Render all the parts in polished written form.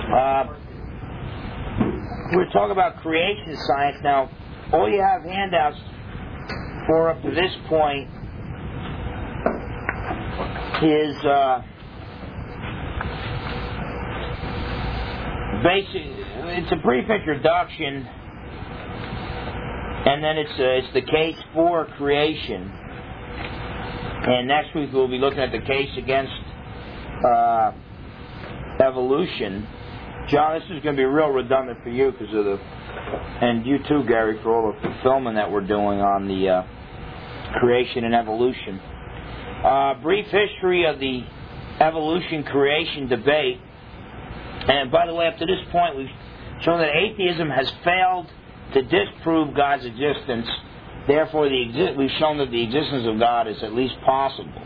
We're talking about creation science now. All you have handouts for up to this point is it's a brief introduction, and then it's the case for creation. And next week we'll be looking at the case against evolution. John, this is going to be real redundant for you because of and you too, Gary, for all the filming that we're doing on the creation and evolution. Brief history of the evolution-creation debate. And by the way, up to this point, we've shown that atheism has failed to disprove God's existence. Therefore, we've shown that the existence of God is at least possible.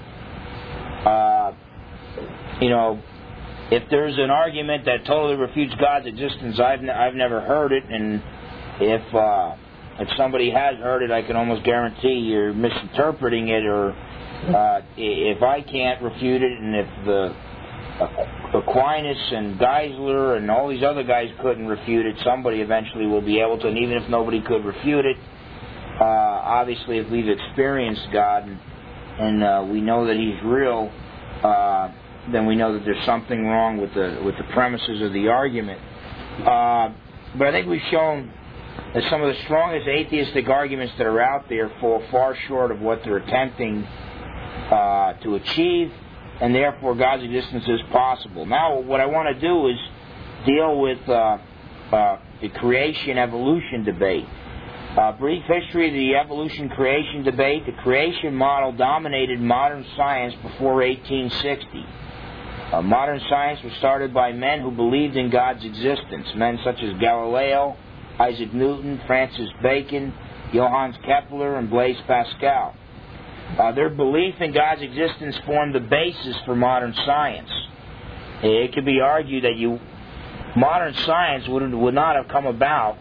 If there's an argument that totally refutes God's existence, I've never heard it, and if somebody has heard it, I can almost guarantee you're misinterpreting it, or if I can't refute it, and if the Aquinas and Geisler and all these other guys couldn't refute it, somebody eventually will be able to, and even if nobody could refute it, obviously if we've experienced God and we know that He's real, then we know that there's something wrong with the premises of the argument. But I think we've shown that some of the strongest atheistic arguments that are out there fall far short of what they're attempting to achieve, and therefore God's existence is possible. Now, what I want to do is deal with the creation-evolution debate. Brief history of the evolution-creation debate. The creation model dominated modern science before 1860. Modern science was started by men who believed in God's existence, men such as Galileo, Isaac Newton, Francis Bacon, Johannes Kepler, and Blaise Pascal. Their belief in God's existence formed the basis for modern science. It could be argued that modern science would not have come about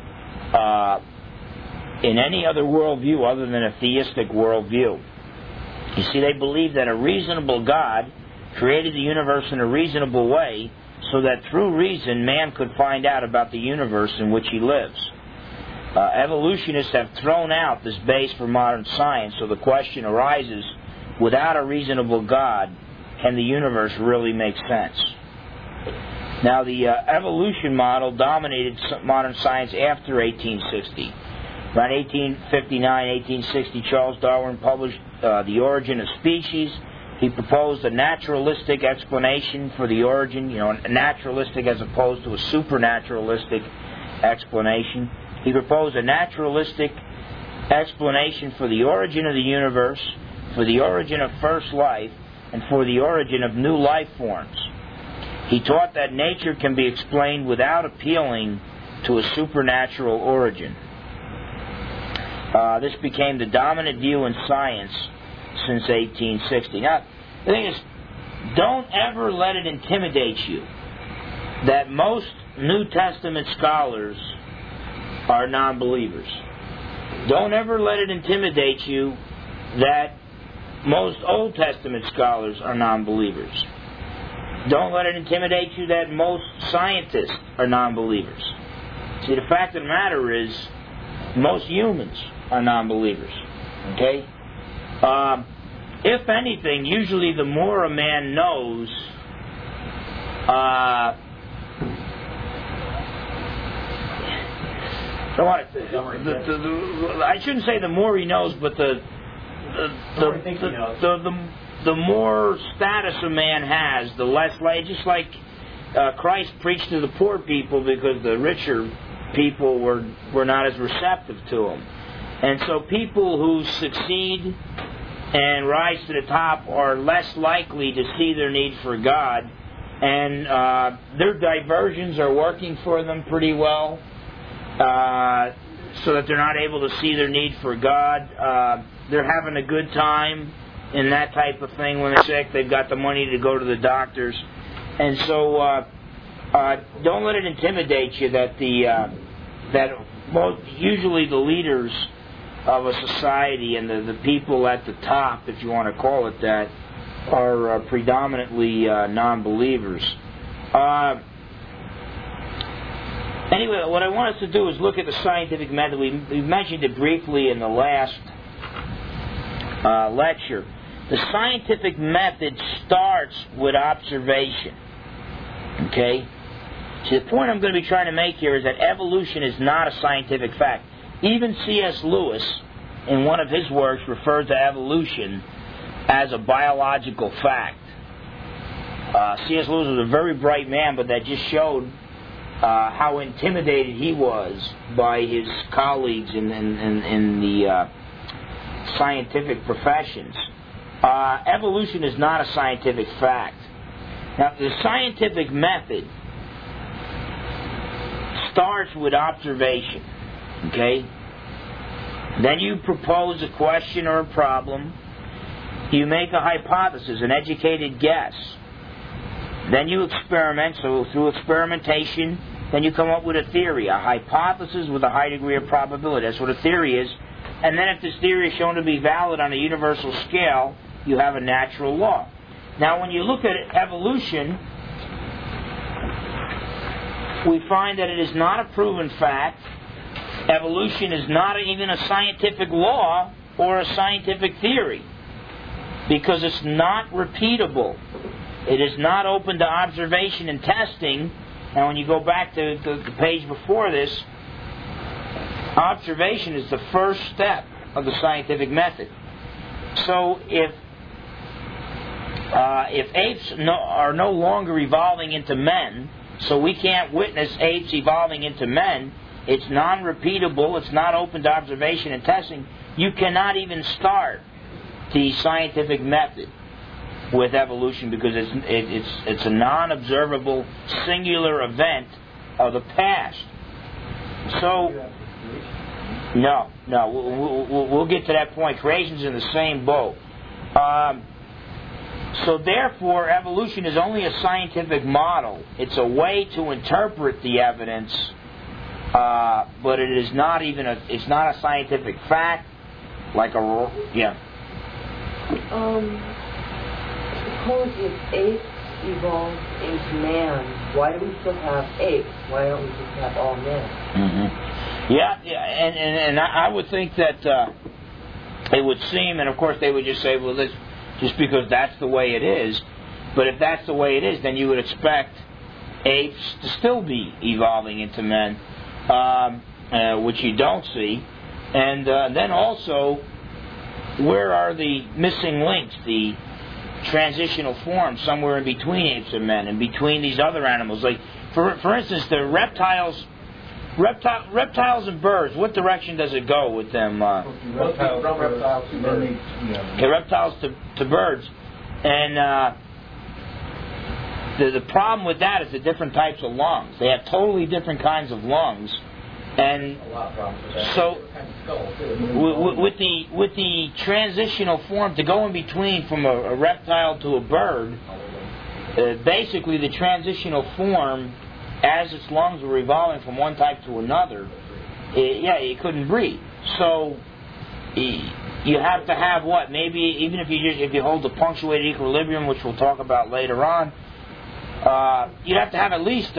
in any other worldview other than a theistic worldview. You see, they believed that a reasonable God created the universe in a reasonable way so that through reason man could find out about the universe in which he lives. Evolutionists have thrown out this base for modern science, so the question arises, without a reasonable God, can the universe really make sense? Now, the evolution model dominated modern science after 1860. Around 1859, 1860, Charles Darwin published The Origin of Species. He proposed a naturalistic explanation for the origin, a naturalistic as opposed to a supernaturalistic explanation. He proposed a naturalistic explanation for the origin of the universe, for the origin of first life, and for the origin of new life forms. He taught that nature can be explained without appealing to a supernatural origin. This became the dominant view in science since 1860. Now, the thing is, don't ever let it intimidate you that most New Testament scholars are non-believers. Don't ever let it intimidate you that most Old Testament scholars are non-believers. Don't let it intimidate you that most scientists are non-believers. See, the fact of the matter is, most humans are non-believers. Okay? If anything, usually the more a man knows, I shouldn't say the more he knows, but the more status a man has, the less like, just like Christ preached to the poor people because the richer people were not as receptive to him. And so people who succeed and rise to the top are less likely to see their need for God, and their diversions are working for them pretty well, so that they're not able to see their need for God. They're having a good time in that type of thing. When they're sick, they've got the money to go to the doctors. And so don't let it intimidate you that usually the leaders of a society and the people at the top, if you want to call it that, are predominantly non-believers. Anyway, what I want us to do is look at the scientific method. We mentioned it briefly in the last lecture. The scientific method starts with observation. Okay? See, the point I'm going to be trying to make here is that evolution is not a scientific fact. Even C.S. Lewis, in one of his works, referred to evolution as a biological fact. C.S. Lewis was a very bright man, but that just showed how intimidated he was by his colleagues in the scientific professions. Evolution is not a scientific fact. Now, the scientific method starts with observation. Okay? Then you propose a question or a problem. You make a hypothesis, an educated guess. Then you experiment, so through experimentation, then you come up with a theory, a hypothesis with a high degree of probability. That's what a theory is. And then if this theory is shown to be valid on a universal scale, you have a natural law. Now, when you look at evolution, we find that it is not a proven fact. Evolution is not even a scientific law or a scientific theory, because it's not repeatable. It is not open to observation and testing. And when you go back to the page before this, observation is the first step of the scientific method. So if apes are no longer evolving into men, so we can't witness apes evolving into men, it's non-repeatable, it's not open to observation and testing, you cannot even start the scientific method with evolution, because it's a non-observable singular event of the past. So, no, we'll get to that point. Creation's in the same boat. So therefore, evolution is only a scientific model. It's a way to interpret the evidence, but it is not even it's not a scientific fact. Like Suppose if apes evolved into man, why do we still have apes? Why don't we just have all men? Mm-hmm. Yeah, and I would think that it would seem, and of course they would just say, well, this just because that's the way it is. But if that's the way it is, then you would expect apes to still be evolving into men, which you don't see. And then also, where are the missing links, the transitional forms somewhere in between apes and men, and between these other animals? Like, for instance, the reptiles and birds, what direction does it go with them? Reptiles to birds. And the problem with that is the different types of lungs. They have totally different kinds of lungs. And so, with the transitional form to go in between from a reptile to a bird, basically the transitional form, as its lungs were evolving from one type to another, it couldn't breathe. So you have to have what? Maybe even if you hold the punctuated equilibrium, which we'll talk about later on, you'd have to have at least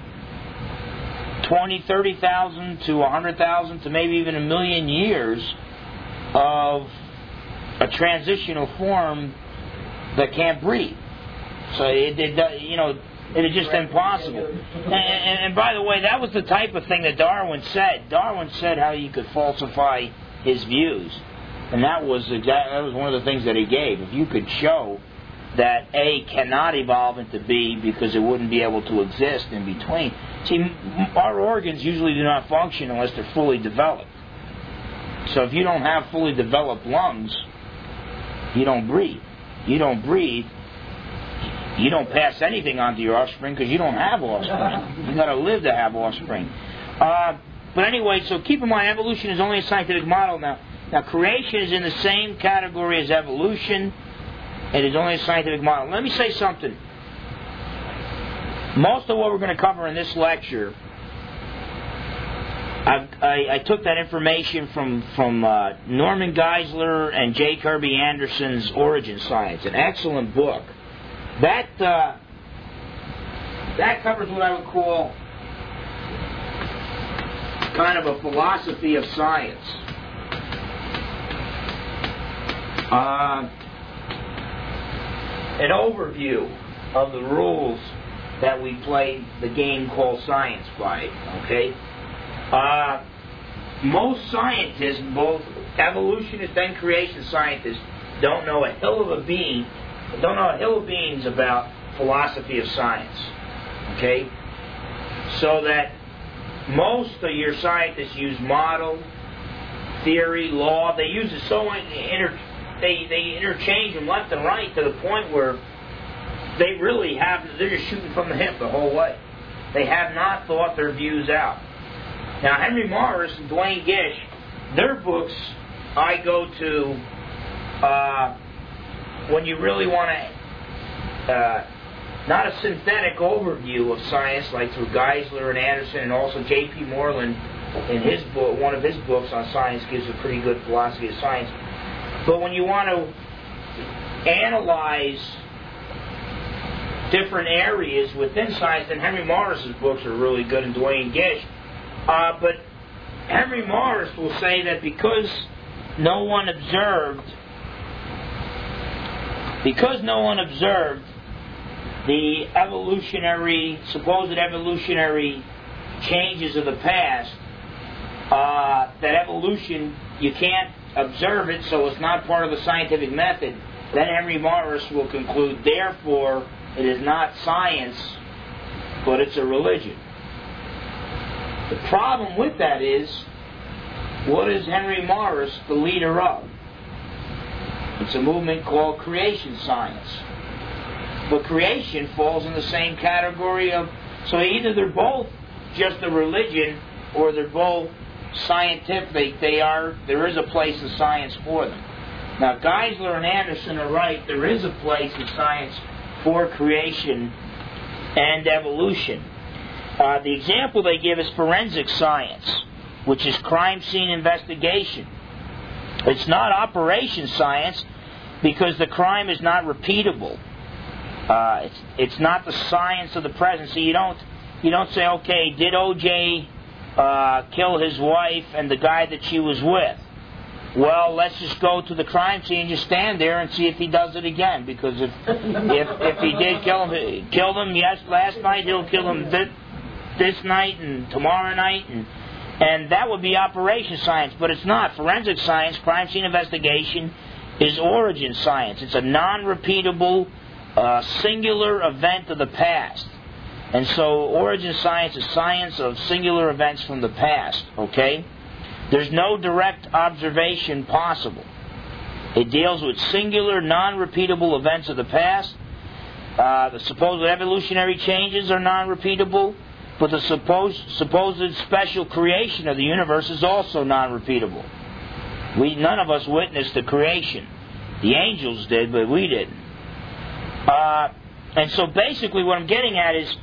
20, 30,000 to 100,000 to maybe even 1 million years of a transitional form that can't breathe. So it is just impossible. And by the way, that was the type of thing that Darwin said. Darwin said how you could falsify his views, and that was one of the things that he gave. If you could show that A cannot evolve into B because it wouldn't be able to exist in between. See, our organs usually do not function unless they're fully developed. So if you don't have fully developed lungs, you don't breathe. You don't breathe. You don't pass anything on to your offspring because you don't have offspring. You've got to live to have offspring. But anyway, so keep in mind, evolution is only a scientific model now. Now, creation is in the same category as evolution. It is only a scientific model. Let me say something. Most of what we're going to cover in this lecture, I took that information from Norman Geisler and J. Kirby Anderson's Origin Science, an excellent book. That covers what I would call kind of a philosophy of science. An overview of the rules that we play the game called science by. Okay. Most scientists, both evolutionists and creation scientists, don't know a hill of beans about philosophy of science. Okay? So that most of your scientists use model, theory, law. They use it so they interchange them left and right to the point where they're just shooting from the hip the whole way. They have not thought their views out. Now, Henry Morris and Duane Gish, their books I go to when you really want to, not a synthetic overview of science like through Geisler and Anderson, and also J.P. Moreland in his book, one of his books on science gives a pretty good philosophy of science. But when you want to analyze different areas within science, then Henry Morris's books are really good, and Duane Gish. But Henry Morris will say that because no one observed the supposed evolutionary changes of the past, that evolution, you can't observe it, so it's not part of the scientific method, then Henry Morris will conclude, therefore, it is not science, but it's a religion. The problem with that is, what is Henry Morris the leader of? It's a movement called creation science. But creation falls in the same category of, so either they're both just a religion or they're both scientific. There is a place in science for them. Now, Geisler and Anderson are right. There is a place in science for creation and evolution. The example they give is forensic science, which is crime scene investigation. It's not operation science because the crime is not repeatable. It's not the science of the present. So you don't say, okay, did O.J. Kill his wife and the guy that she was with? Well, let's just go to the crime scene and just stand there and see if he does it again. Because if he did kill them, yes, last night, he'll kill them this night and tomorrow night, and that would be operation science, but it's not. Forensic science, crime scene investigation, is origin science. It's a non-repeatable, singular event of the past. And so origin science is science of singular events from the past, okay? There's no direct observation possible. It deals with singular, non-repeatable events of the past. The supposed evolutionary changes are non-repeatable, but the supposed special creation of the universe is also non-repeatable. None of us witnessed the creation. The angels did, but we didn't. And so basically what I'm getting at is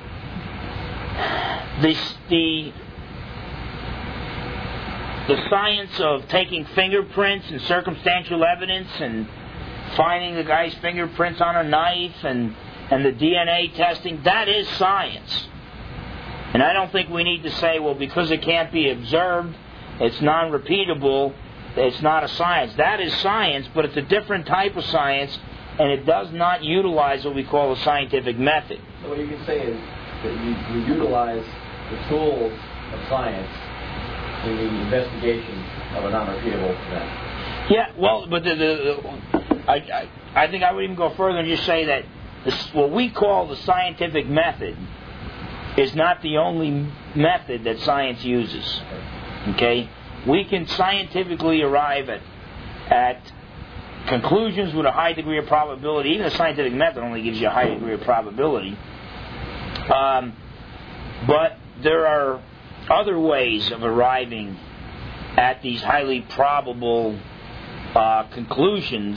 the science of taking fingerprints and circumstantial evidence and finding the guy's fingerprints on a knife and the DNA testing, that is science. And I don't think we need to say, well, because it can't be observed, it's non-repeatable, it's not a science. That is science, but it's a different type of science, and it does not utilize what we call a scientific method. So what you can say is that you utilize the tools of science in the investigation of a non-repeatable event. Yeah, well, but I think I would even go further and just say that what we call the scientific method is not the only method that science uses. Okay? We can scientifically arrive at conclusions with a high degree of probability. Even the scientific method only gives you a high degree of probability. But there are other ways of arriving at these highly probable conclusions,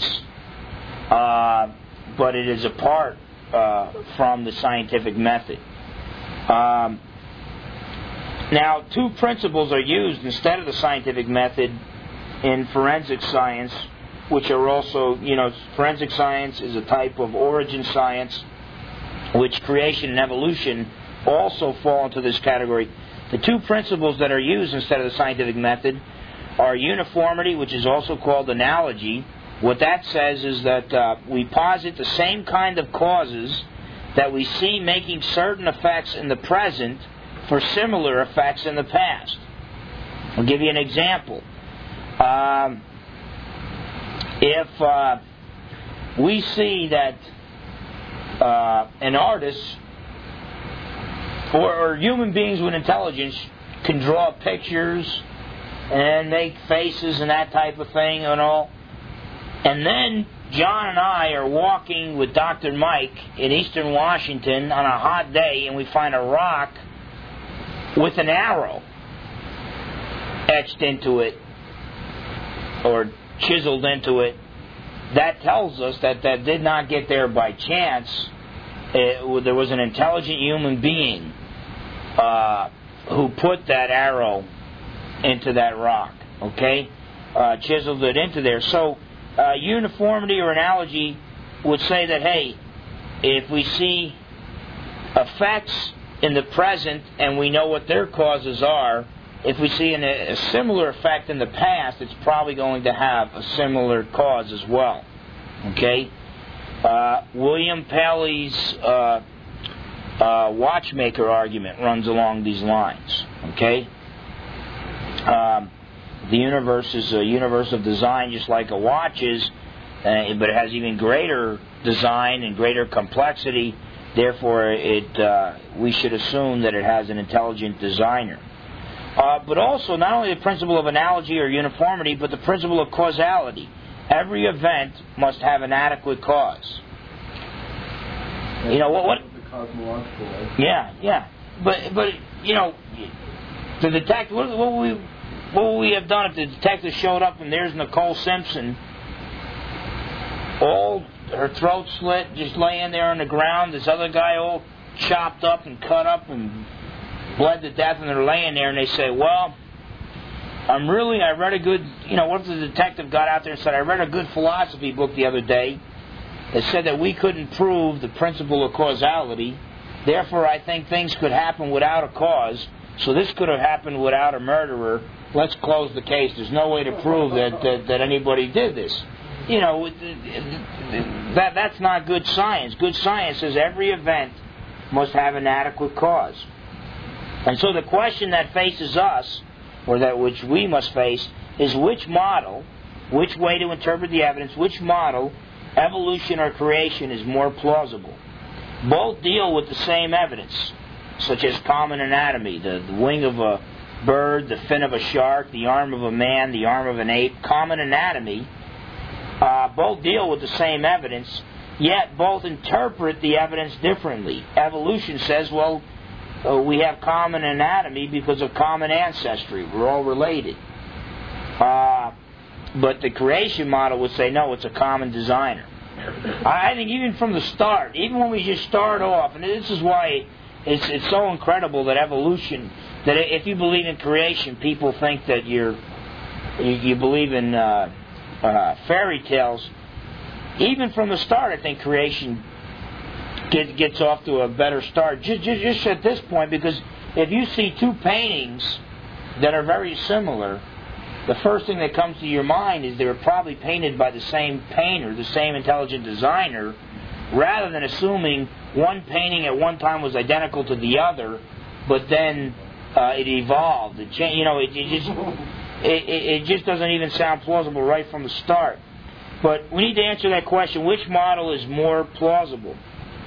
but it is apart from the scientific method. Now, two principles are used instead of the scientific method in forensic science, which are also, forensic science is a type of origin science, which creation and evolution also fall into this category. The two principles that are used instead of the scientific method are uniformity, which is also called analogy. What that says is that we posit the same kind of causes that we see making certain effects in the present for similar effects in the past. I'll give you an example. If we see that an artist or human beings with intelligence can draw pictures and make faces and that type of thing and all, and then John and I are walking with Dr. Mike in eastern Washington on a hot day and we find a rock with an arrow etched into it or chiseled into it, that tells us that did not get there by chance. There was an intelligent human being who put that arrow into that rock, okay? Chiseled it into there. So uniformity or analogy would say that, hey, if we see effects in the present and we know what their causes are, if we see a similar effect in the past, it's probably going to have a similar cause as well. Okay? William Paley's watchmaker argument runs along these lines. Okay? The universe is a universe of design just like a watch is, but it has even greater design and greater complexity. Therefore, we should assume that it has an intelligent designer. But also, not only the principle of analogy or uniformity, but the principle of causality. Every event must have an adequate cause. You know what? The cosmological. Right? Yeah. But you know, the detective. What would we have done if the detective showed up and there's Nicole Simpson, all her throat slit, just laying there on the ground. This other guy all chopped up and cut up and bled to death, and they're laying there, and they say, well, I read a good, what if the detective got out there and said, I read a good philosophy book the other day that said that we couldn't prove the principle of causality, therefore I think things could happen without a cause, so this could have happened without a murderer, let's close the case. There's no way to prove that anybody did this. That's not good science. Good science says every event must have an adequate cause. And so the question that faces us, or that which we must face, is which model, which way to interpret the evidence, which model, evolution or creation, is more plausible. Both deal with the same evidence, such as common anatomy, the wing of a bird, the fin of a shark, the arm of a man, the arm of an ape. Common anatomy, both deal with the same evidence, yet both interpret the evidence differently. Evolution says, well, we have common anatomy because of common ancestry. We're all related. But the creation model would say, no, it's a common designer. I think even from the start, even when we just start off, and this is why it's so incredible that evolution, that if you believe in creation, people think that you believe in fairy tales. Even from the start, I think creation gets off to a better start. Just at this point, because if you see two paintings that are very similar, the first thing that comes to your mind is they were probably painted by the same painter, the same intelligent designer, rather than assuming one painting at one time was identical to the other, but then it evolved. It just doesn't even sound plausible right from the start. But we need to answer that question: which model is more plausible?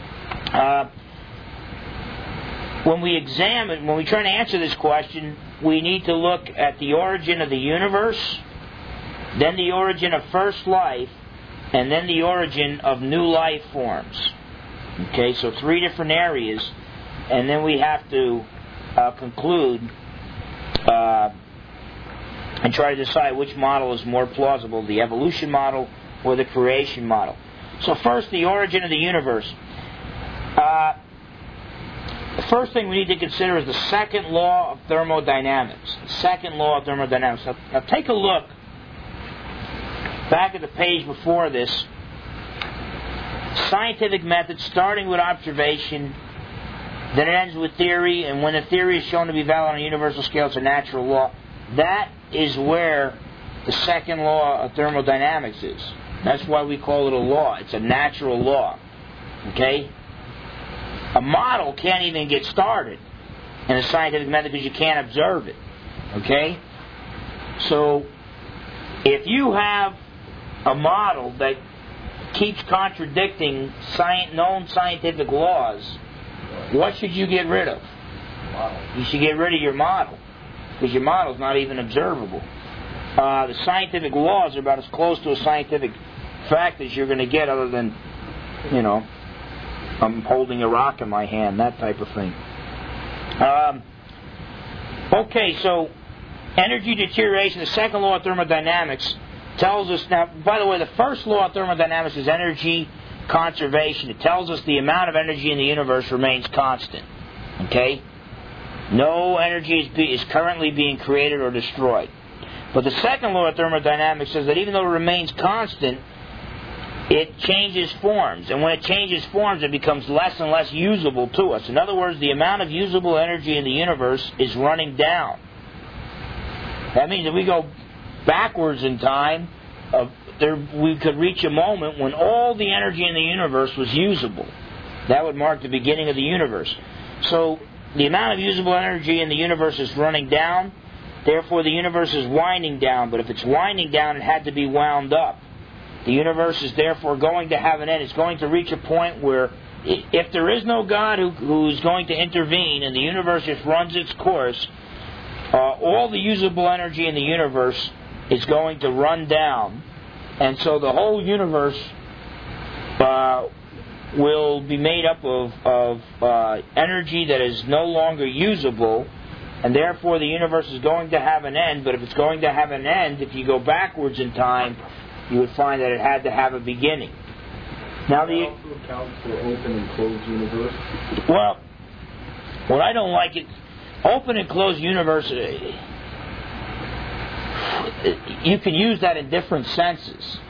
When we try to answer this question, we need to look at the origin of the universe, then the origin of first life, and then the origin of new life forms. Okay, so 3 different areas, and then we have to conclude and try to decide which model is more plausible, the evolution model or the creation model. So first, the origin of the universe. The first thing we need to consider is the second law of thermodynamics. Now take a look back at the page before this. Scientific method starting with observation, Then it ends with theory, and when the theory is shown to be valid on a universal scale, it's a natural law. That is where the second law of thermodynamics is. That's why we call it a law. It's a natural law. Okay? A model can't even get started in a scientific method because you can't observe it. Okay? So, if you have a model that keeps contradicting known scientific laws, what should you get rid of? You should get rid of your model, because your model is not even observable. The scientific laws are about as close to a scientific fact as you're going to get, other than, I'm holding a rock in my hand, that type of thing. Okay, so energy deterioration, the second law of thermodynamics, tells us, now, by the way, the first law of thermodynamics is energy conservation. It tells us the amount of energy in the universe remains constant. Okay? No energy is currently being created or destroyed. But the second law of thermodynamics says that even though it remains constant, it changes forms. And when it changes forms, it becomes less and less usable to us. In other words, the amount of usable energy in the universe is running down. That means if we go backwards in time, we could reach a moment when all the energy in the universe was usable. That would mark the beginning of the universe. So the amount of usable energy in the universe is running down. Therefore, the universe is winding down. But if it's winding down, it had to be wound up. The universe is therefore going to have an end. It's going to reach a point where, if there is no God who's going to intervene and the universe just runs its course, all the usable energy in the universe is going to run down. And so the whole universe will be made up of energy that is no longer usable, and therefore the universe is going to have an end. But if it's going to have an end, if you go backwards in time, you would find that it had to have a beginning. Now, Does that also account for open and closed universe? Well, what I don't like is open and closed universe. You can use that in different senses.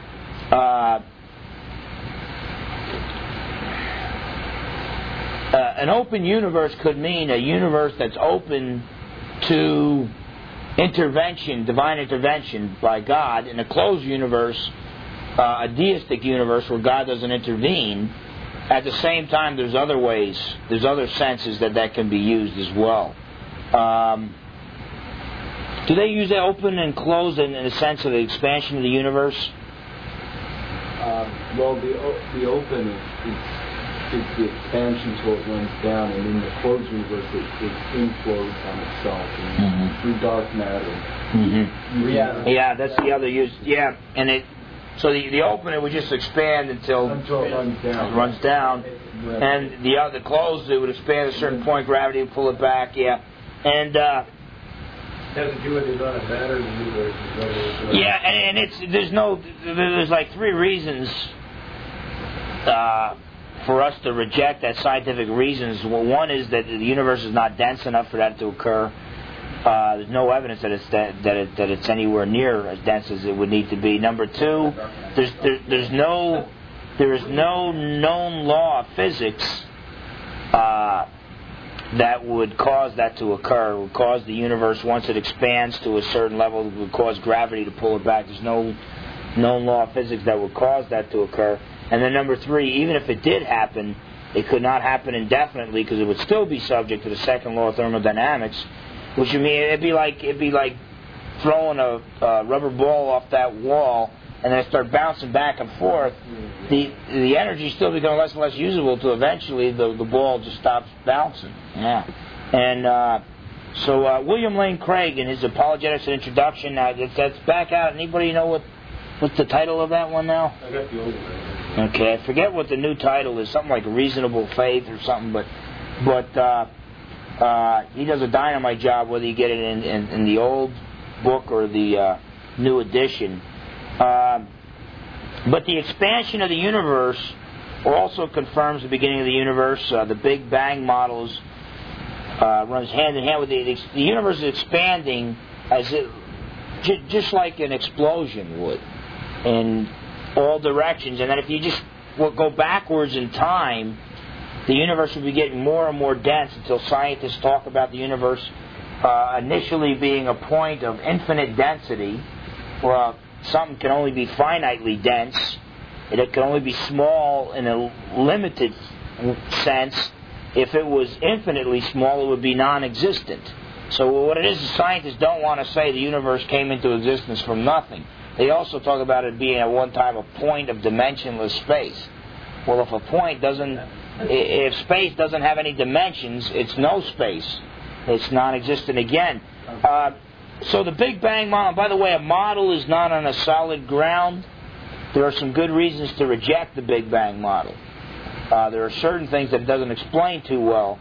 An open universe could mean a universe that's open to intervention, divine intervention by God. In a closed universe, a deistic universe where God doesn't intervene. At the same time, there's other ways, there's other senses that can be used as well. Do they use that open and closed in the sense of the expansion of the universe? Well, the open is the expansion so it runs down, and in the closed universe it implodes on itself through dark matter. Yeah, that's the other use. Yeah, and so the open, it would just expand until it runs down. It runs down, and the closed, it would expand at a certain point, gravity would pull it back. Yeah, and. Has to do with the amount of matter in the universe. Yeah, and there's like three reasons for us to reject that scientific reasons. Well, one is that the universe is not dense enough for that to occur. There's no evidence that it's anywhere near as dense as it would need to be. Number two, there is no known law of physics that would cause that to occur. It would cause the universe, once it expands to a certain level, it would cause gravity to pull it back. There's no known law of physics that would cause that to occur. And then number three, even if it did happen, it could not happen indefinitely, because it would still be subject to the second law of thermodynamics, which would mean it'd be like throwing a rubber ball off that wall and then start bouncing back and forth. The energy still becomes less and less usable till eventually the ball just stops bouncing. Yeah. And so William Lane Craig, in his Apologetics and Introduction, that's back out. Anybody know what's the title of that one now? I got the old one. Okay, I forget what the new title is. Something like Reasonable Faith or something. But he does a dynamite job whether you get it in the old book or the new edition. But the expansion of the universe also confirms the beginning of the universe. The Big Bang models runs hand in hand with the universe is expanding as just like an explosion would in all directions. And that if you just go backwards in time, the universe would be getting more and more dense until scientists talk about the universe initially being a point of infinite density, where something can only be finitely dense, and it can only be small in a limited sense. If it was infinitely small, it would be non-existent. So what it is scientists don't want to say the universe came into existence from nothing. They also talk about it being at one time a point of dimensionless space. Well, if space doesn't have any dimensions, it's no space. It's non-existent again. So the Big Bang model, by the way, a model is not on a solid ground. There are some good reasons to reject the Big Bang model. There are certain things that it doesn't explain too well.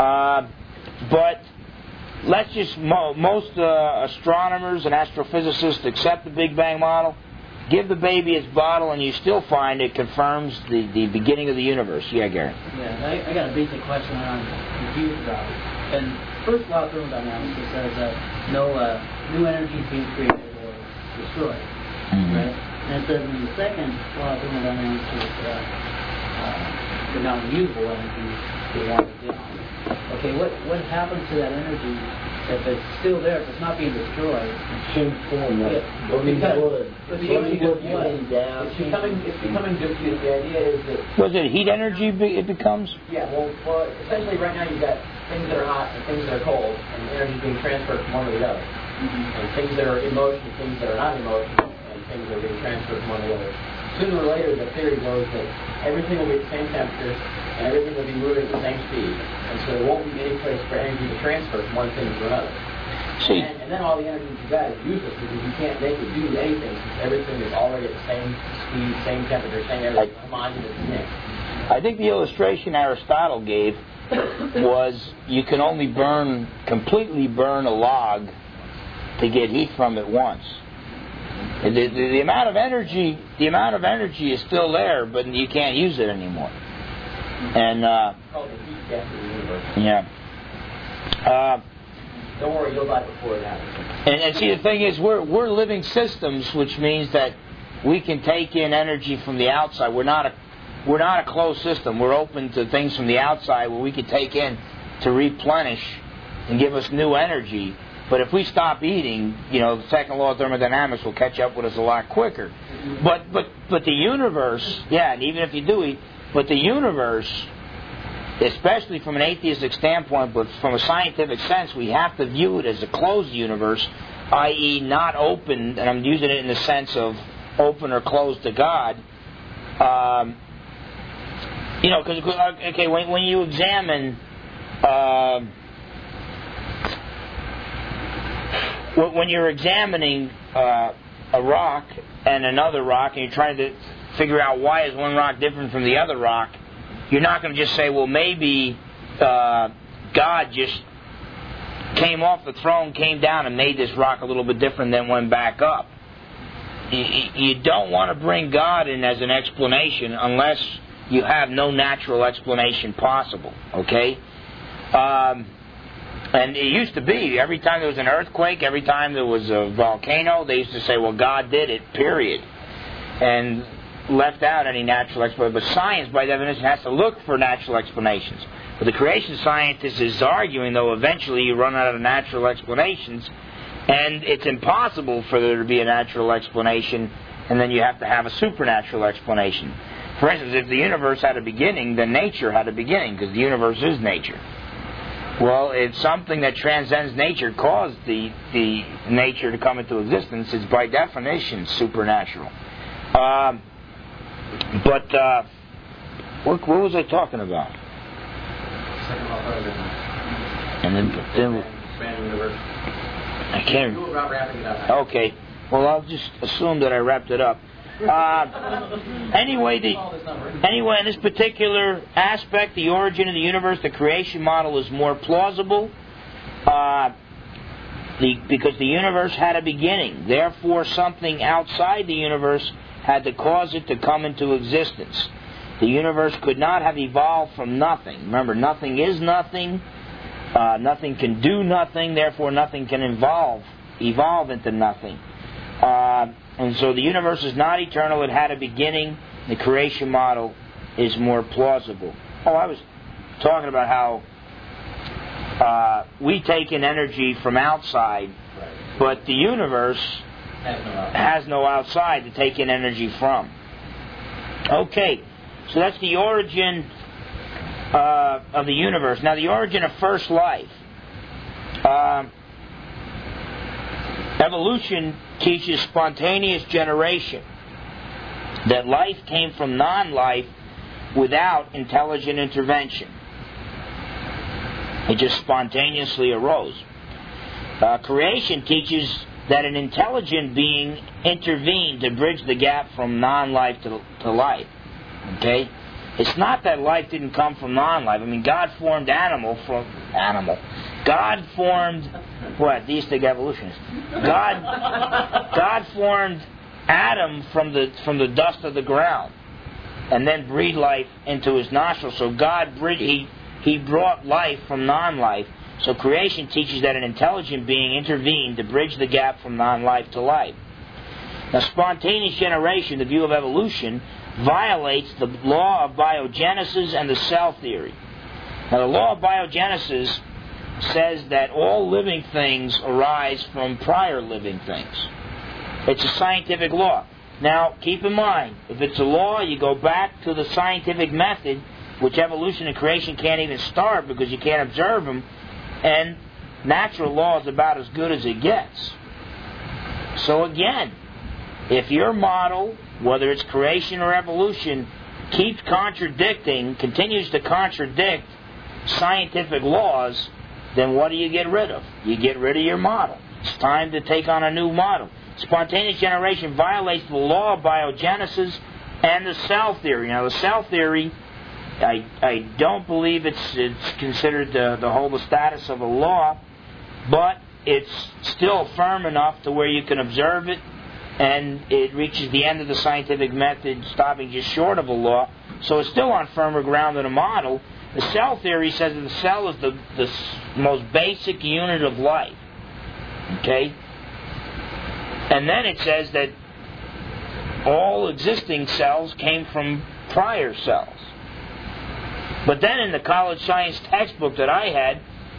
But let's just, most astronomers and astrophysicists accept the Big Bang model. Give the baby its bottle and you still find it confirms the beginning of the universe. Yeah, Gary? Yeah, I got a basic question that I'm confused about. And first law of thermodynamics, it says that no new energy is being created or destroyed. Mm-hmm. Right? And it says in the second law of thermodynamics that the non-usable energy is wanted down. Okay, what happens to that energy if it's still there, if it's not being destroyed? Change form, like burning wood. Burning wood down. It's becoming diffuse. The idea is that... Was it heat energy it becomes? Yeah, well, essentially right now you've got things that are hot and things that are cold, and energy being transferred from one to the other. Mm-hmm. And things that are in motion, things that are not in motion, and things that are being transferred from one to the other. Sooner or later, the theory goes that everything will be at the same temperature, and everything will be moving at the same speed. And so there won't be any place for energy to transfer from one thing to another. And then all the energy that you got is useless because you can't make it do anything since everything is already at the same speed, same temperature, same everything, homogeneous mix. I think the illustration Aristotle gave was you can only completely burn a log to get heat from it once. The amount of energy is still there, but you can't use it anymore. And called the heat death of the universe. Yeah. Don't worry, you'll die before it happens. And see, the thing is, we're living systems, which means that we can take in energy from the outside. We're not a closed system. We're open to things from the outside where we can take in to replenish and give us new energy. But if we stop eating, the second law of thermodynamics will catch up with us a lot quicker. But the universe, and even if you do eat, but the universe, especially from an atheistic standpoint, but from a scientific sense, we have to view it as a closed universe, i.e. not open, and I'm using it in the sense of open or closed to God. Because, when you examine... when you're examining a rock and another rock, and you're trying to figure out why is one rock different from the other rock, you're not going to just say, well, maybe God just came off the throne, came down, and made this rock a little bit different, then went back up. You don't want to bring God in as an explanation unless you have no natural explanation possible, okay? And it used to be, every time there was an earthquake, every time there was a volcano, they used to say, well, God did it, period. And left out any natural explanation. But science, by definition, has to look for natural explanations. But the creation scientist is arguing, though, eventually you run out of natural explanations, and it's impossible for there to be a natural explanation, and then you have to have a supernatural explanation. For instance, if the universe had a beginning, then nature had a beginning, because the universe is nature. Well, it's something that transcends nature, caused the nature to come into existence. It's by definition supernatural. But what was I talking about? Second law of thermodynamics. And then Expanding universe. I can't. You were about wrapping it up. Okay. Well, I'll just assume that I wrapped it up. Anyway, in this particular aspect, the origin of the universe, the creation model is more plausible because the universe had a beginning. Therefore, something outside the universe had to cause it to come into existence. The universe could not have evolved from nothing. Remember, nothing is nothing. Nothing can do nothing. Therefore, nothing can evolve into nothing. And so the universe is not eternal. It had a beginning. The creation model is more plausible. talking about how we take in energy from outside, but the universe has no outside to take in energy from. Okay, so that's the origin of the universe. Now, the origin of first life. Evolution teaches spontaneous generation, that life came from non-life without intelligent intervention. It just spontaneously arose. Creation teaches that an intelligent being intervened to bridge the gap from non-life to life. Okay? It's not that life didn't come from non-life. I mean, God formed animal from animal. God formed what? Theistic evolutionists. God formed Adam from the dust of the ground, and then breathed life into his nostrils. So God he brought life from non-life. So creation teaches that an intelligent being intervened to bridge the gap from non-life to life. Now, spontaneous generation, the view of evolution, violates the law of biogenesis and the cell theory. Now, the law of biogenesis says that all living things arise from prior living things. It's a scientific law. Now, keep in mind, if it's a law, you go back to the scientific method, which evolution and creation can't even start because you can't observe them, and natural law is about as good as it gets. So again, if your model, whether it's creation or evolution, continues to contradict scientific laws, then what do you get rid of? You get rid of your model. It's time to take on a new model. Spontaneous generation violates the law of biogenesis and the cell theory. Now, the cell theory, I don't believe it's considered to hold the status of a law, but it's still firm enough to where you can observe it, and it reaches the end of the scientific method, stopping just short of a law. So it's still on firmer ground than a model. The cell theory says that the cell is the most basic unit of life. Okay? And then it says that all existing cells came from prior cells. But then in the college science textbook that I had,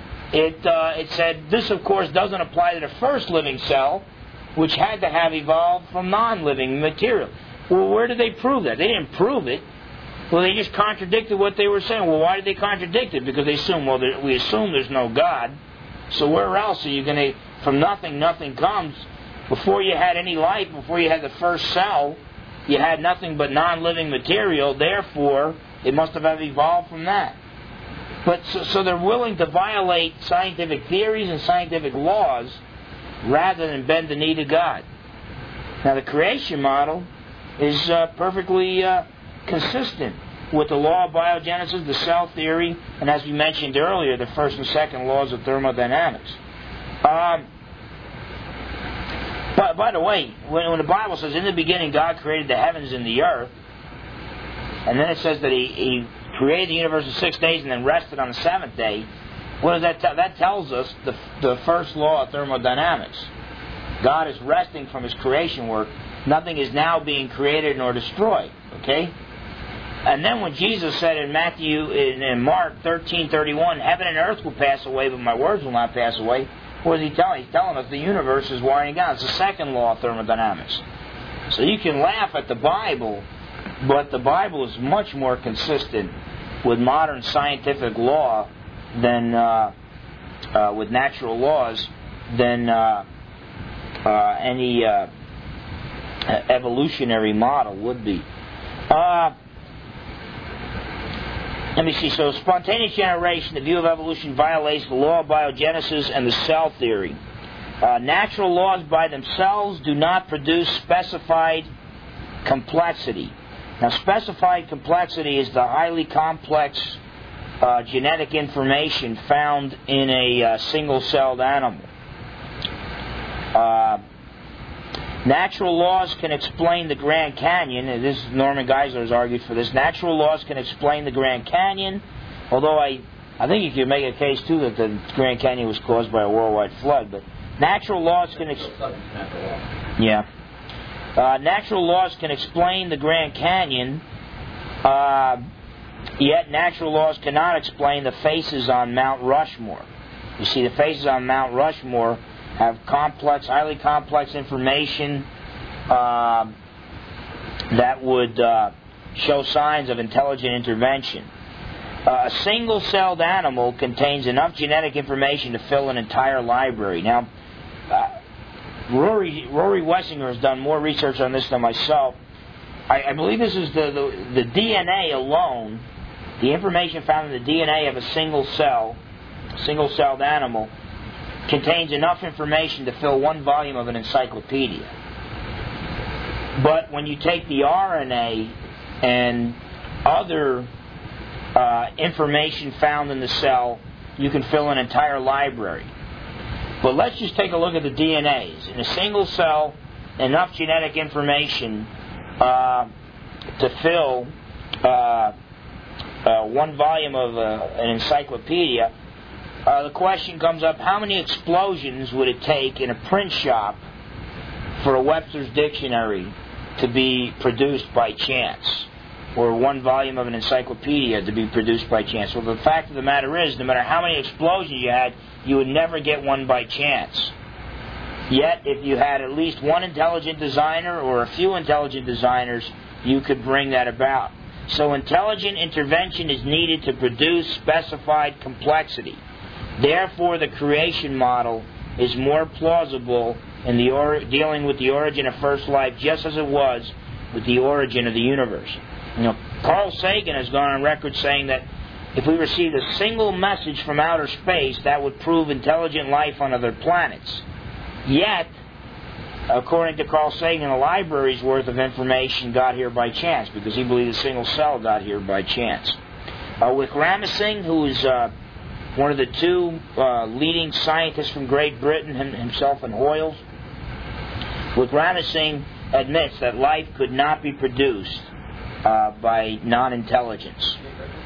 it said this, of course, doesn't apply to the first living cell, which had to have evolved from non-living material. Well, where did they prove that? They didn't prove it. Well, they just contradicted what they were saying. Well, why did they contradict it? Because they assume, we assume there's no God. So where else are you going to, from nothing comes. Before you had any life, before you had the first cell, you had nothing but non-living material. Therefore, it must have evolved from that. But so they're willing to violate scientific theories and scientific laws rather than bend the knee to God. Now, the creation model is perfectly consistent with the law of biogenesis, the cell theory, and as we mentioned earlier, the first and second laws of thermodynamics. But by the way, when the Bible says, in the beginning God created the heavens and the earth, and then it says that He created the universe in 6 days and then rested on the seventh day, what does that tell? That tells us the first law of thermodynamics. God is resting from His creation work. Nothing is now being created nor destroyed. Okay? And then when Jesus said in Mark 13:31, heaven and earth will pass away, but my words will not pass away, what is He telling? He's telling us the universe is winding down. It's the second law of thermodynamics. So you can laugh at the Bible, but the Bible is much more consistent with modern scientific law than with natural laws than any evolutionary model would be. Let me see. So spontaneous generation, the view of evolution, violates the law of biogenesis and the cell theory. Natural laws by themselves do not produce specified complexity. Now, specified complexity is the highly complex genetic information found in a single-celled animal. Natural laws can explain the Grand Canyon. And this Norman Geisler has argued for this. Natural laws can explain the Grand Canyon, although I think you could make a case too that the Grand Canyon was caused by a worldwide flood. But natural laws can natural laws can explain the Grand Canyon, Yet natural laws cannot explain the faces on Mount Rushmore. You see, the faces on Mount Rushmore have complex, highly complex information that would show signs of intelligent intervention. A single-celled animal contains enough genetic information to fill an entire library. Now, Rory Wessinger has done more research on this than myself. I believe this is the DNA alone, the information found in the DNA of a single-celled animal contains enough information to fill one volume of an encyclopedia. But when you take the RNA and other information found in the cell, you can fill an entire library. But let's just take a look at the DNAs. In a single cell, enough genetic information to fill one volume of an encyclopedia. The question comes up, how many explosions would it take in a print shop for a Webster's Dictionary to be produced by chance? Or one volume of an encyclopedia to be produced by chance? Well, the fact of the matter is, no matter how many explosions you had, you would never get one by chance. Yet, if you had at least one intelligent designer or a few intelligent designers, you could bring that about. So intelligent intervention is needed to produce specified complexity. Therefore, the creation model is more plausible in dealing with the origin of first life, just as it was with the origin of the universe. Carl Sagan has gone on record saying that if we received a single message from outer space, that would prove intelligent life on other planets. Yet, according to Carl Sagan, a library's worth of information got here by chance, because he believed a single cell got here by chance. Wickramasinghe, who is one of the two leading scientists from Great Britain, himself and Hoyles, Wickramasinghe admits that life could not be produced by non-intelligence.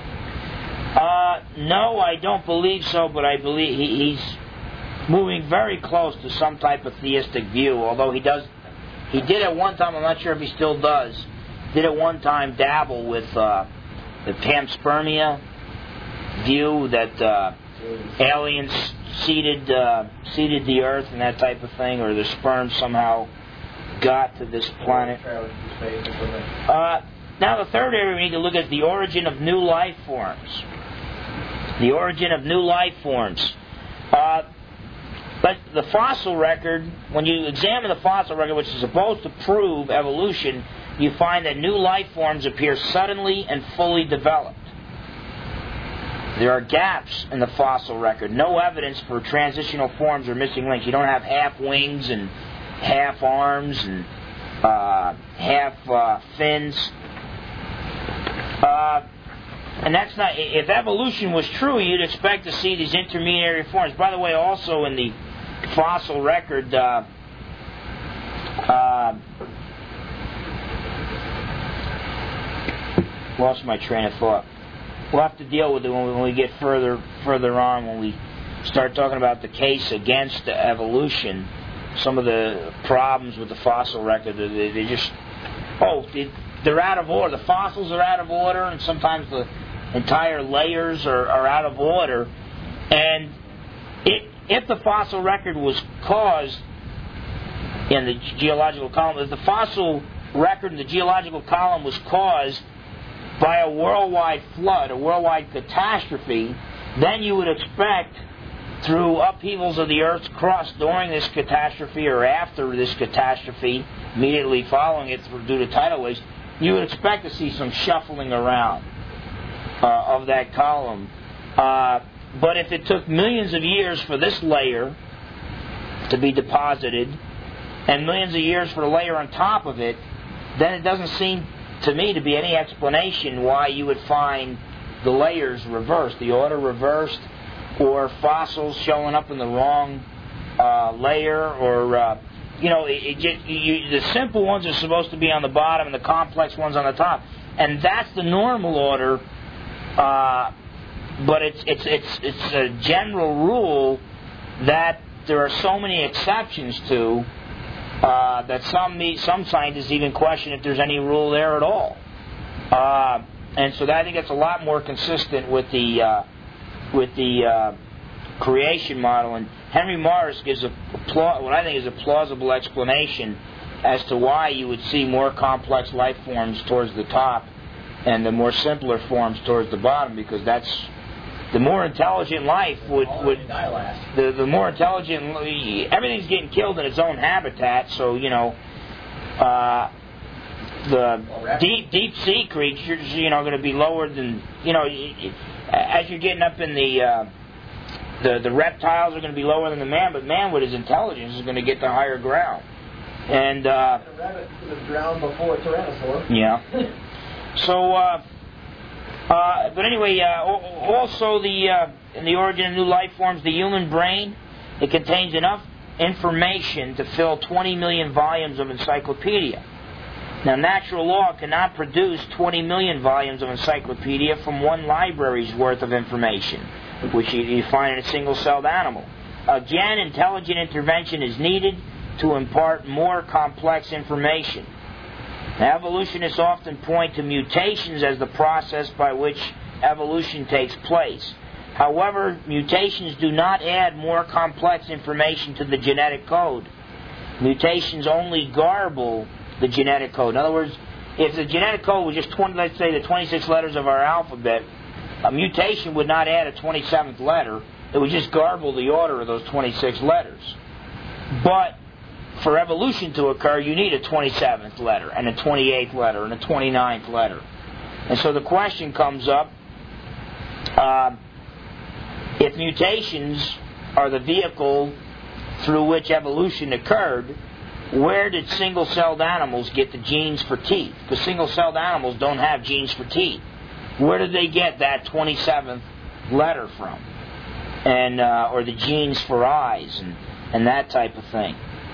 No, I don't believe so, but I believe he's moving very close to some type of theistic view, although he did at one time, I'm not sure if he still does, did at one time dabble with the panspermia view that aliens seeded the earth and that type of thing, or the sperm somehow got to this planet. Now the third area we need to look at is the origin of new life forms. The origin of new life forms. But the fossil record, when you examine the fossil record, which is supposed to prove evolution, you find that new life forms appear suddenly and fully developed. There are gaps in the fossil record. No evidence for transitional forms or missing links. You don't have half wings and half arms and half fins. And that's not. If evolution was true, you'd expect to see these intermediary forms. By the way, also in the fossil record, lost my train of thought. We'll have to deal with it when we get further on, when we start talking about the case against evolution. Some of the problems with the fossil record, they're out of order. The fossils are out of order, and sometimes the entire layers are out of order. And if the fossil record was caused in the geological column, if the fossil record in the geological column was caused by a worldwide flood, a worldwide catastrophe, then you would expect, through upheavals of the Earth's crust during this catastrophe or after this catastrophe, immediately following it due to tidal waves, you would expect to see some shuffling around of that column. But if it took millions of years for this layer to be deposited, and millions of years for the layer on top of it, then it doesn't seem to me to be any explanation why you would find the layers reversed, the order reversed, or fossils showing up in the wrong layer, or the simple ones are supposed to be on the bottom and the complex ones on the top, and that's the normal order. But it's a general rule that there are so many exceptions to that some scientists even question if there's any rule there at all. And so I think that's a lot more consistent with the creation model. And Henry Morris gives what I think is a plausible explanation as to why you would see more complex life forms towards the top and the more simpler forms towards the bottom, because that's the more intelligent life would the more intelligent, everything's getting killed in its own habitat. So the deep sea creatures going to be lower than as you're getting up in the reptiles are going to be lower than the man, but man with his intelligence is going to get to higher ground. And a rabbit could have drowned before a tyrannosaur. Yeah. So, but anyway, also in the origin of new life forms, the human brain, it contains enough information to fill 20 million volumes of encyclopedia. Now, natural law cannot produce 20 million volumes of encyclopedia from one library's worth of information, which you find in a single-celled animal. Again, intelligent intervention is needed to impart more complex information. Now, evolutionists often point to mutations as the process by which evolution takes place. However, mutations do not add more complex information to the genetic code. Mutations only garble the genetic code. In other words, if the genetic code was just let's say the 26 letters of our alphabet, a mutation would not add a 27th letter. It would just garble the order of those 26 letters. But for evolution to occur, you need a 27th letter, and a 28th letter, and a 29th letter. And so the question comes up, if mutations are the vehicle through which evolution occurred, where did single-celled animals get the genes for teeth? Because single-celled animals don't have genes for teeth. Where did they get that 27th letter from? And or the genes for eyes and that type of thing.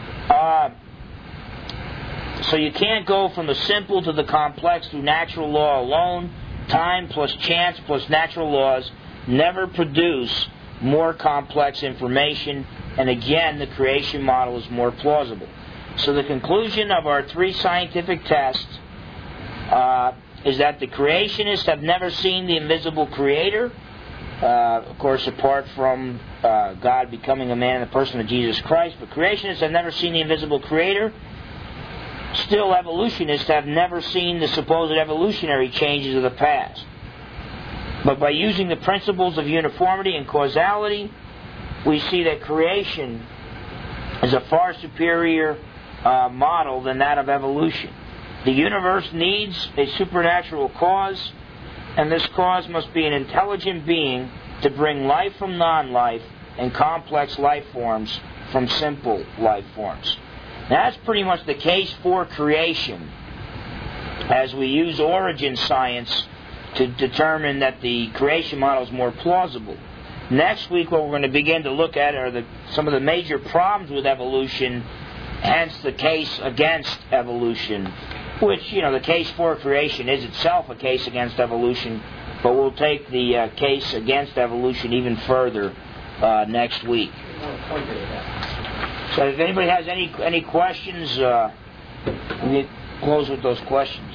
So you can't go from the simple to the complex through natural law alone. Time plus chance plus natural laws never produce more complex information. And again, the creation model is more plausible. So the conclusion of our three scientific tests is that the creationists have never seen the invisible Creator. Of course, apart from God becoming a man in the person of Jesus Christ. But creationists have never seen the invisible Creator. Still, evolutionists have never seen the supposed evolutionary changes of the past. But by using the principles of uniformity and causality, we see that creation is a far superior model than that of evolution. The universe needs a supernatural cause, and this cause must be an intelligent being to bring life from non-life and complex life forms from simple life forms. Now, that's pretty much the case for creation, as we use origin science to determine that the creation model is more plausible. Next week, what we're going to begin to look at are some of the major problems with evolution, hence the case against evolution, which, the case for creation is itself a case against evolution, but we'll take the case against evolution even further next week. So if anybody has any questions, we close with those questions.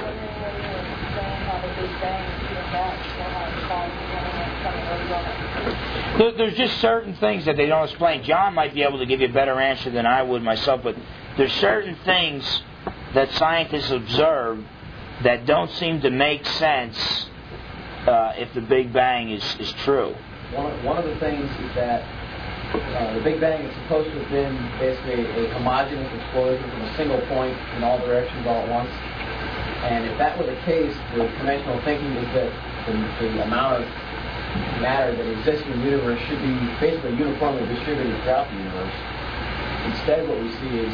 There's just certain things that they don't explain. John might be able to give you a better answer than I would myself, but there's certain things that scientists observe that don't seem to make sense if the Big Bang is true. One of the things is that the Big Bang is supposed to have been basically a homogeneous explosion from a single point in all directions all at once. And if that were the case, the conventional thinking is that the amount of matter that exists in the universe should be basically uniformly distributed throughout the universe. Instead, what we see is,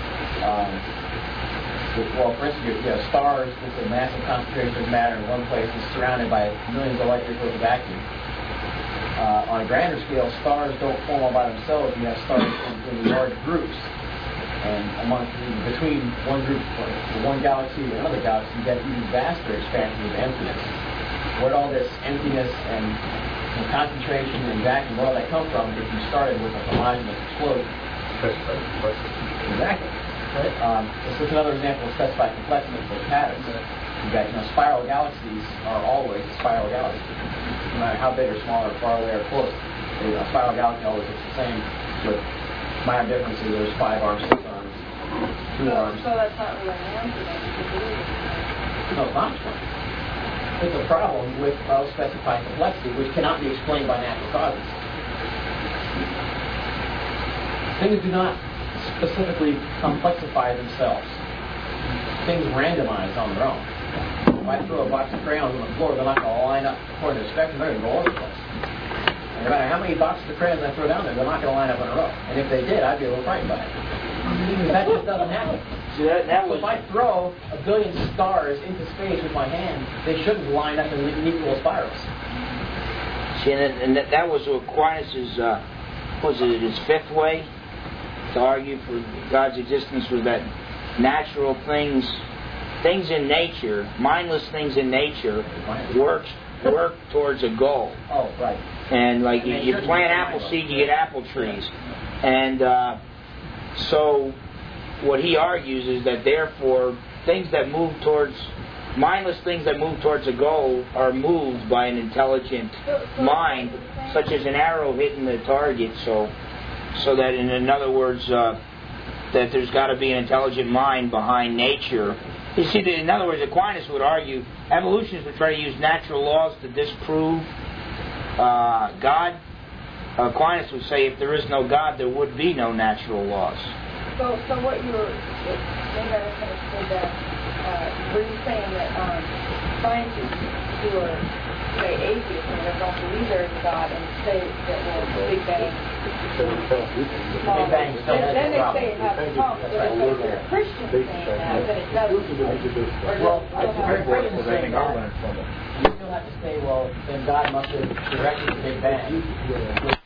for instance, you have stars with a massive concentration of matter in one place is surrounded by millions of light years worth of vacuum. On a grander scale, stars don't form all by themselves. You have stars in large groups. And between one group, one galaxy and another galaxy, you get even vaster expansions of emptiness. Where all this emptiness and concentration and vacuum, where all that come from if you started with a homogeneous explosion? Exactly. This is another example of specified complexity for patterns. You've got, spiral galaxies are always a spiral galaxy. No matter how big or small or far away or close, a spiral galaxy always looks the same with minor differences. There's 5 arms, 6 arms, 2 arms. So that's not really an answer then. No, it's not. It's a problem with specified complexity, which cannot be explained by natural causes. Things do not specifically complexify themselves. Things randomize on their own. If I throw a box of crayons on the floor, they're not going to line up according to the spectrum. They're going to go all over the place. And no matter how many boxes of crayons I throw down there, they're not going to line up in a row. And if they did, I'd be a little frightened by it. That just doesn't happen. See, that was... If I throw a billion stars into space with my hand, they shouldn't line up in equal spirals. See, and that was Aquinas' his fifth way to argue for God's existence, was that natural things in nature, mindless things in nature, work towards a goal. Oh, right. And like you plant apple seed, you get apple trees. And so what he argues is that therefore mindless things that move towards a goal are moved by an intelligent mind, such as an arrow hitting the target. So that, in other words, that there's got to be an intelligent mind behind nature. You see, in other words, Aquinas would argue evolutionists would try to use natural laws to disprove God. Aquinas would say if there is no God, there would be no natural laws. So what you were, maybe I misunderstood that. Were you saying that scientists who are, say, atheists and don't believe there is a God and say that the Big Bang, then they say it has a problem. But if they're Christians saying that, then it doesn't. Well, very Christians saying that, you still have to say, well, then God must have directed the Big Bang.